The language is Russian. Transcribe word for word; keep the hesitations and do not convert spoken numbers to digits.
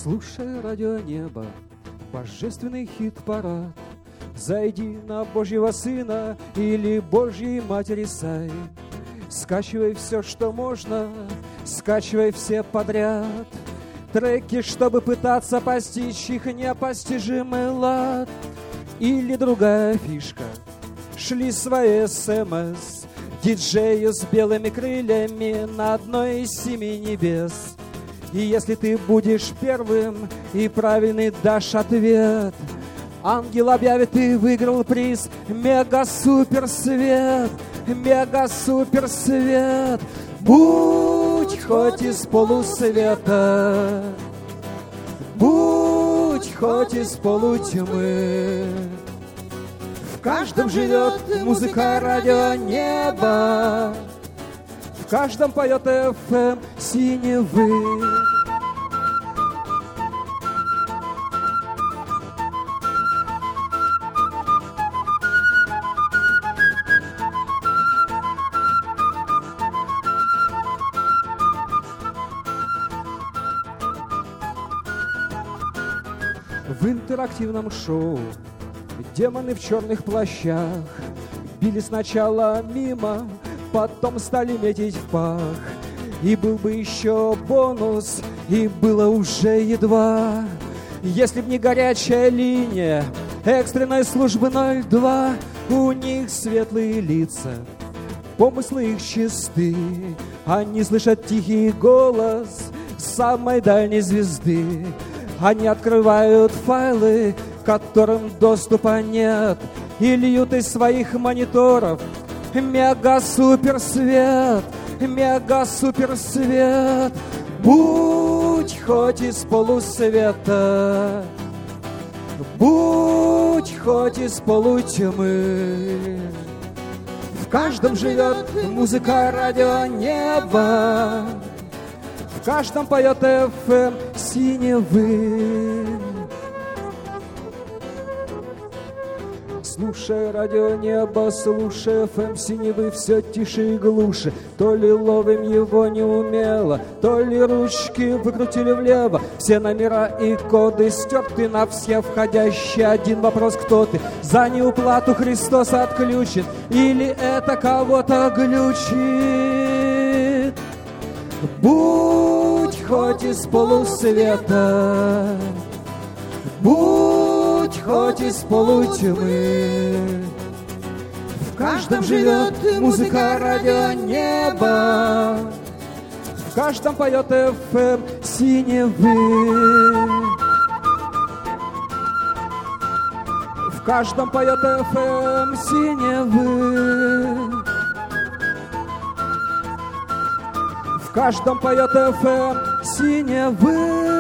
Слушай радио Небо, божественный хит-парад. Зайди на Божьего Сына или Божьей Матери сайт. Скачивай все, что можно, скачивай все подряд. Треки, чтобы пытаться постичь их непостижимый лад. Или другая фишка, шли свои СМС диджею с белыми крыльями на одной из семи небес. И если ты будешь первым и правильный дашь ответ, ангел объявит, ты выиграл приз мега-супер-свет, мега-супер-свет. Будь хоть из полусвета, будь хоть из полутьмы. В каждом живет музыка радио Небо, в каждом поет эф эм синевы. В интерактивном шоу демоны в черных плащах били сначала мимо, потом стали метить в пах. И был бы еще бонус, и было уже едва, если б не горячая линия экстренной службы ноль два. У них светлые лица, помыслы их чисты, они слышат тихий голос самой дальней звезды. Они открывают файлы, которым доступа нет, и льют из своих мониторов мега-суперсвет, мега-суперсвет. Будь хоть из полусвета, будь хоть из полутьмы. В каждом живет музыка радио Небо, в каждом поет эф эм синевы. Слушай радио Небо, слушай эф эм синевы, все тише и глуше. То ли ловим его неумело, то ли ручки выкрутили влево. Все номера и коды стерты на все входящие. Один вопрос: кто ты? За неуплату Христос отключит, или это кого-то глючит? Будь хоть из полусвета, будь хоть из полутьмы. В каждом живет музыка радио Небо, в каждом поет эф эм синевы. В каждом поет эф эм синевы. В каждом поет эф эм синевы.